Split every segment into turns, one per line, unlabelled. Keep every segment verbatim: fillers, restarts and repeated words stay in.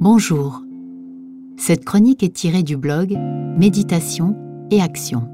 Bonjour. Cette chronique est tirée du blog Méditation et Action.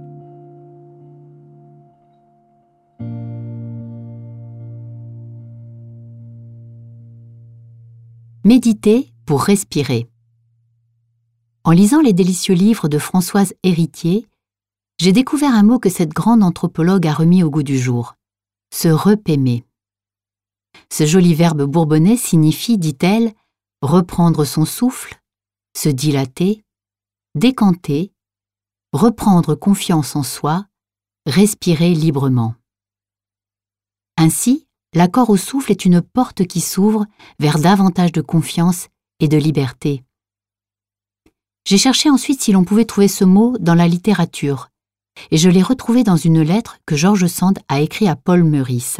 Méditer pour respirer. En lisant les délicieux livres de Françoise Héritier, j'ai découvert un mot que cette grande anthropologue a remis au goût du jour, se repaimer. Ce joli verbe bourbonnais signifie, dit-elle, reprendre son souffle, se dilater, décanter, reprendre confiance en soi, respirer librement. Ainsi, l'accord au souffle est une porte qui s'ouvre vers davantage de confiance et de liberté. J'ai cherché ensuite si l'on pouvait trouver ce mot dans la littérature, et je l'ai retrouvé dans une lettre que George Sand a écrite à Paul Meurice.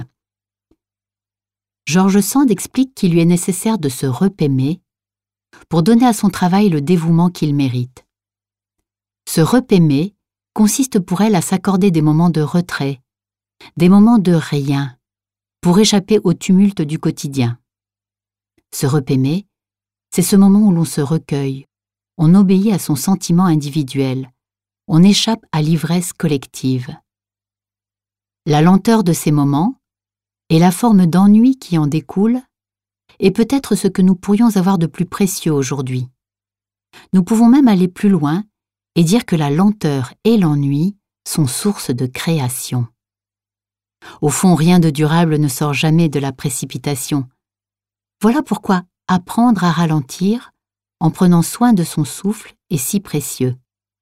George Sand explique qu'il lui est nécessaire de se repaimer pour donner à son travail le dévouement qu'il mérite. Se repaimer consiste pour elle à s'accorder des moments de retrait, des moments de rien, pour échapper au tumulte du quotidien. Se repaimer, c'est ce moment où l'on se recueille, on obéit à son sentiment individuel, on échappe à l'ivresse collective. La lenteur de ces moments, et la forme d'ennui qui en découle, est peut-être ce que nous pourrions avoir de plus précieux aujourd'hui. Nous pouvons même aller plus loin et dire que la lenteur et l'ennui sont source de création. Au fond, rien de durable ne sort jamais de la précipitation. Voilà pourquoi apprendre à ralentir, en prenant soin de son souffle, est si précieux.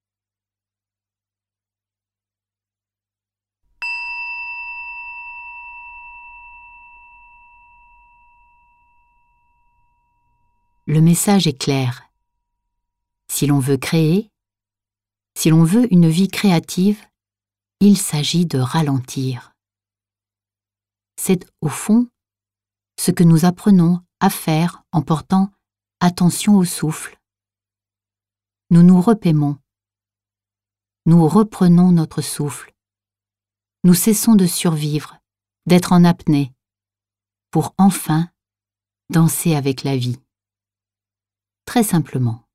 Le message est clair. Si l'on veut créer, si l'on veut une vie créative, il s'agit de ralentir. C'est, au fond, ce que nous apprenons à faire en portant attention au souffle. Nous nous repaiemons. Nous reprenons notre souffle. Nous cessons de survivre, d'être en apnée, pour enfin danser avec la vie. Très simplement.